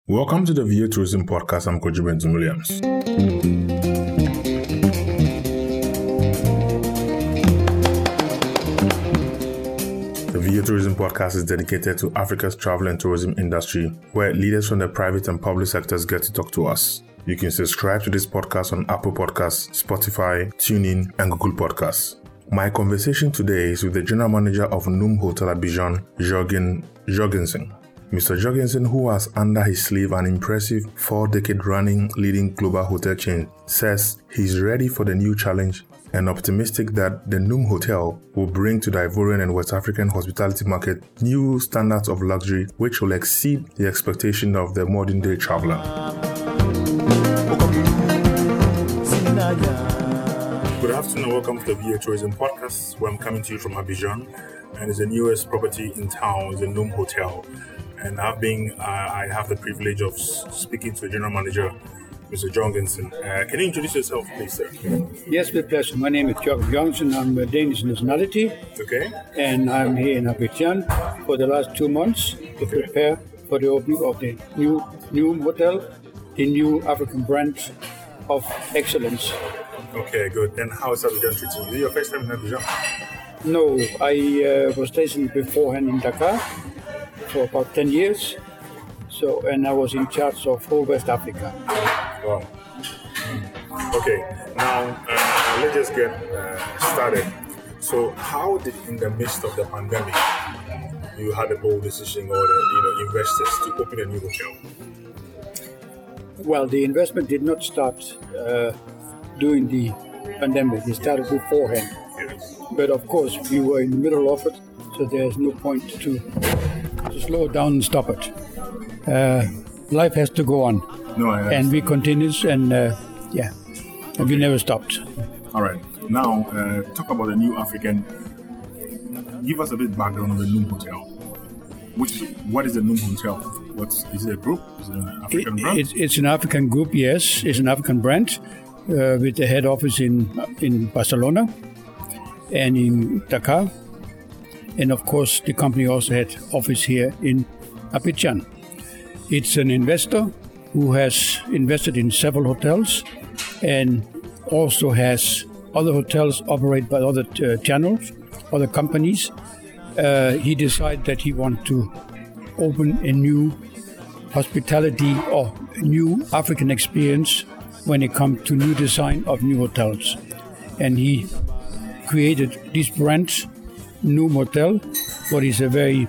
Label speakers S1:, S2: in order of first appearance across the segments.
S1: Welcome to the VA Tourism Podcast. I'm Kojo Benton Williams. The VA Tourism Podcast is dedicated to Africa's travel and tourism industry, where leaders from the private and public sectors get to talk to us. You can subscribe to this podcast on Apple Podcasts, Spotify, TuneIn, and Google Podcasts. My conversation today is with the General Manager of Noom Hotel Abidjan, Jurgen Jorgensen. Mr. Jorgensen, who has under his sleeve an impressive 4-decade-running leading global hotel chain, says he's ready for the new challenge and optimistic that the Noom Hotel will bring to the Ivorian and West African hospitality market new standards of luxury which will exceed the expectation of the modern-day traveler. Good afternoon and welcome to the VA Tourism Podcast, where I'm coming to you from Abidjan, and it's the newest property in town, the Noom Hotel. And I have the privilege of speaking to the General Manager, Mr. Jorgensen. Can you introduce yourself, please, sir?
S2: Yes, with pleasure. My name is Jurgen Jorgensen. I'm a Danish nationality.
S1: Okay.
S2: And I'm here in Abidjan for the last 2 months to prepare for the opening of the new hotel, the new African brand of excellence.
S1: Okay, good. And how is Abidjan treating you? Is it your first time in Abidjan?
S2: No, I was stationed beforehand in Dakar for about 10 years. And I was in charge of whole West Africa.
S1: Wow. Okay, now let's just get started. So, how did, in the midst of the pandemic, you had a bold decision, or the investors, to open a new hotel?
S2: Well, the investment did not start during the pandemic. It started beforehand.
S1: Yes.
S2: But of course, we were in the middle of it, so there's no point to slow it down and stop it. Life has to go on.
S1: No,
S2: and we continues, and we never stopped.
S1: All right. Now, talk about the new African. Give us a bit background on the Noom Hotel. What is the Noom Hotel? Is it a group? Is it an African brand?
S2: It's an African group, yes. It's an African brand with the head office in Barcelona and in Dakar. And of course, the company also had office here in Abidjan. It's an investor who has invested in several hotels and also has other hotels operated by other channels, other companies. He decided that he wanted to open a new hospitality or new African experience when it comes to new design of new hotels. And he created this brand, Noom Hotel, what is a very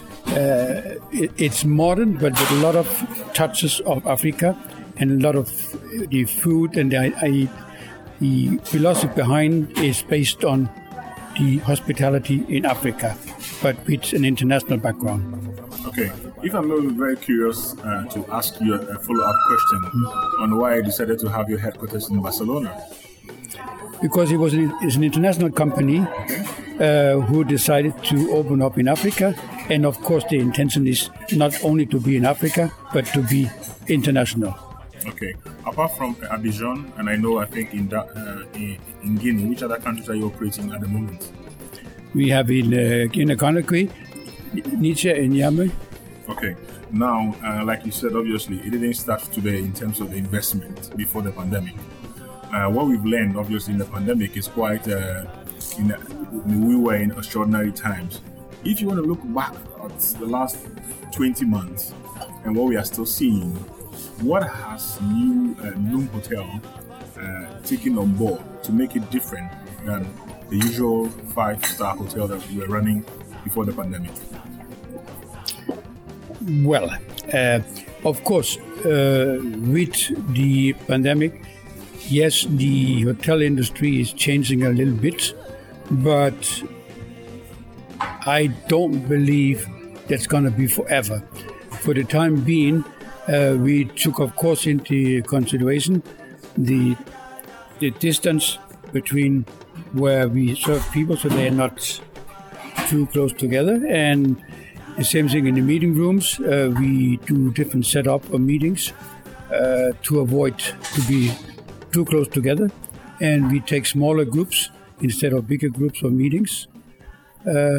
S2: it's modern, but with a lot of touches of Africa and a lot of the food, and the philosophy behind is based on the hospitality in Africa, but with an international background.
S1: Okay, if I'm very curious to ask you a follow-up question on why you decided to have your headquarters in Barcelona.
S2: Because it's an international company who decided to open up in Africa. And of course, the intention is not only to be in Africa, but to be international.
S1: Okay. Apart from Abidjan, and I think in Guinea, which other countries are you operating at the moment?
S2: We have in Guinea-Conakry, Niger, and Niamey.
S1: Okay. Now, like you said, obviously, it didn't start today in terms of the investment before the pandemic. What we've learned, obviously, in the pandemic is quite, we were in extraordinary times. If you want to look back at the last 20 months and what we are still seeing, what has new Noom Hotel taken on board to make it different than the usual 5-star hotel that we were running before the pandemic?
S2: Well, of course, with the pandemic, yes, the hotel industry is changing a little bit, but I don't believe that's going to be forever. For the time being, we took, of course, into consideration the distance between where we serve people, so they're not too close together. And the same thing in the meeting rooms. We do different setup of meetings to avoid to be too close together. And we take smaller groups instead of bigger groups of meetings.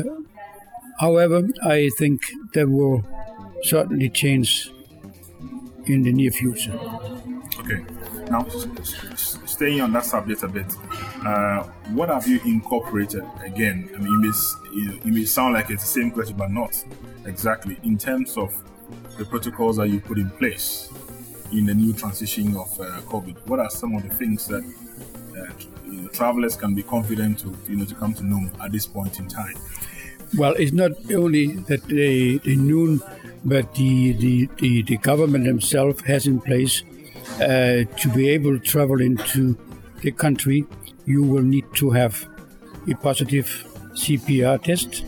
S2: However, I think that will certainly change in the near future.
S1: Okay. Now, staying on that subject a bit, what have you incorporated? Again, I mean, it may sound like it's the same question, but not exactly. In terms of the protocols that you put in place in the new transition of COVID, what are some of the things that travelers can be confident to come to know at this point in time?
S2: Well, it's not only that they knew, but the government themselves has in place to be able to travel into the country, you will need to have a positive CPR test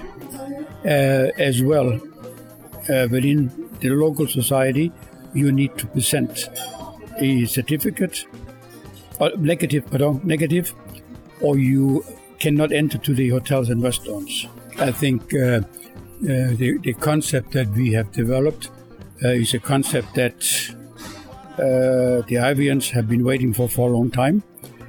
S2: as well. Within the local society, you need to present a certificate, negative, or you cannot enter to the hotels and restaurants. I think the concept that we have developed is a concept that the Ivians have been waiting for a long time.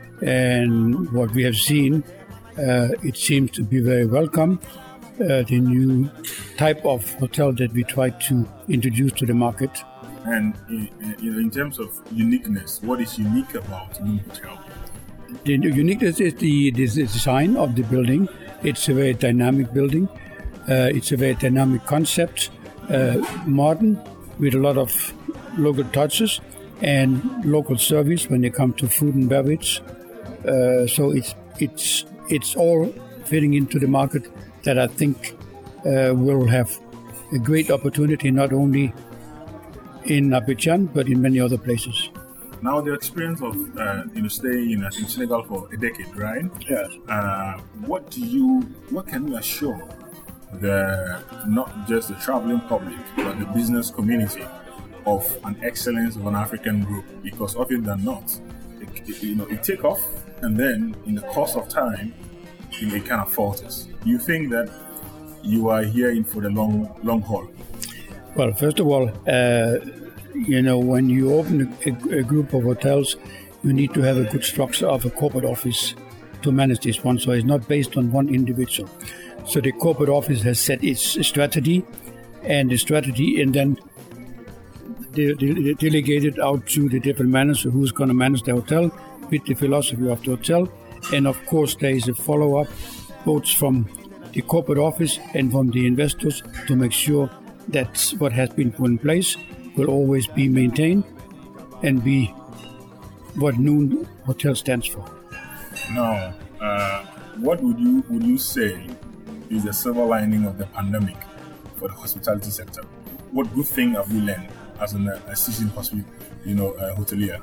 S2: And what we have seen, it seems to be very welcome. The new type of hotel that we try to introduce to the market.
S1: And in terms of uniqueness, what is unique about Noon Hotel?
S2: The uniqueness is the design of the building. It's a very dynamic building. It's a very dynamic concept, modern, with a lot of local touches and local service when it comes to food and beverage. So it's all fitting into the market that I think will have a great opportunity not only in Abidjan but in many other places.
S1: Now, the experience of staying in Senegal for a decade, right?
S2: Yes.
S1: What can you assure not just the traveling public but the business community of an excellence of an African group? Because often than not, it take off, and then in the course of time, it kind of falters. You think that you are here in for the long haul?
S2: Well, first of all, when you open a group of hotels, you need to have a good structure of a corporate office to manage this one. So it's not based on one individual. So the corporate office has set its strategy, and then they delegate it out to the different managers who's going to manage the hotel with the philosophy of the hotel. And of course, there is a follow-up both from the corporate office and from the investors to make sure that what has been put in place will always be maintained and be what Noon Hotel stands for.
S1: Now, what would you say is the silver lining of the pandemic for the hospitality sector? What good thing have you learned as a seasoned hotelier?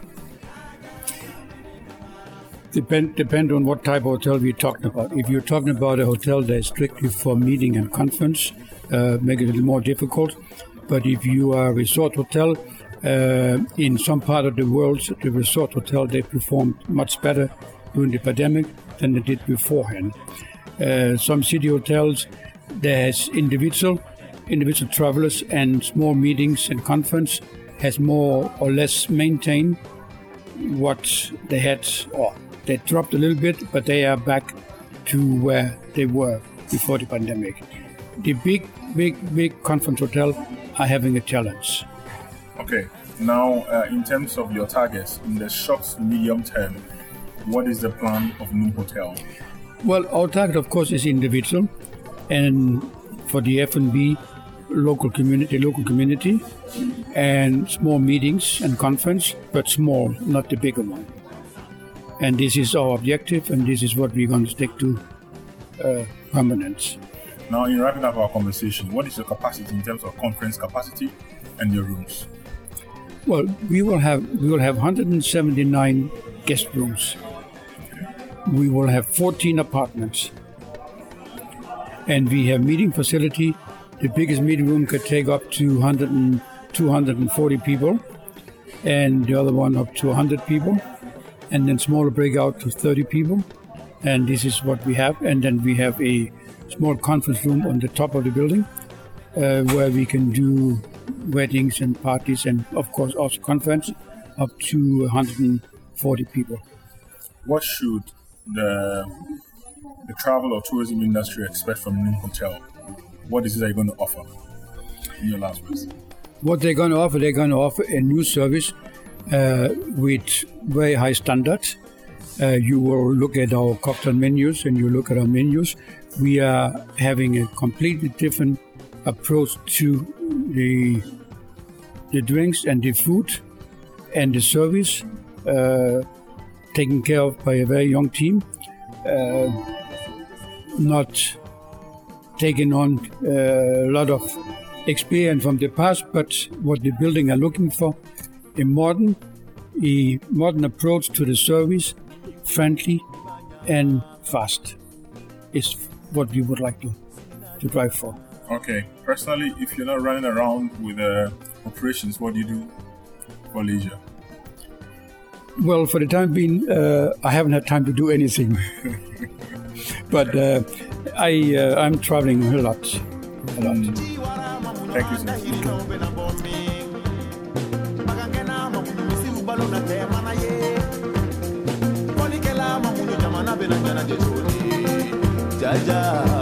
S2: Depend on what type of hotel we're talking about. If you're talking about a hotel that is strictly for meeting and conference, make it a little more difficult. But if you are a resort hotel, in some part of the world, the resort hotel, they performed much better during the pandemic than they did beforehand. Some city hotels, there's individual travelers, and small meetings and conference has more or less maintained what they had, or they dropped a little bit, but they are back to where they were before the pandemic. The big conference hotel are having a challenge.
S1: Okay. Now, in terms of your targets, in the short to medium term, what is the plan of Noon Hotel?
S2: Well, our target, of course, is individual, and for the F&B, local community, and small meetings and conference, but small, not the bigger one. And this is our objective, and this is what we're going to stick to permanent.
S1: Now, in wrapping up our conversation, what is your capacity in terms of conference capacity and your rooms?
S2: Well, we will have 179 guest rooms. We will have 14 apartments, and we have meeting facility. The biggest meeting room could take up to 240 people, and the other one up to 100 people, and then smaller breakout to 30 people. And this is what we have. And then we have a small conference room on the top of the building where we can do weddings and parties, and of course also conference up to 140 people.
S1: What should the travel or tourism industry expect from Noon Hotel? What is it that you're going to offer in your last words?
S2: What they're going to offer a new service with very high standards. You will look at our cocktail menus and you look at our menus. We are having a completely different approach to the drinks and the food and the service, taken care of by a very young team, not taking on a lot of experience from the past, but what the building are looking for, a modern approach to the service, friendly and fast, is what we would like to drive for.
S1: Okay. Personally, if you're not running around with operations, what do you do for leisure?
S2: Well, for the time being, I haven't had time to do anything. But I'm traveling a lot.
S1: Thank you, sir.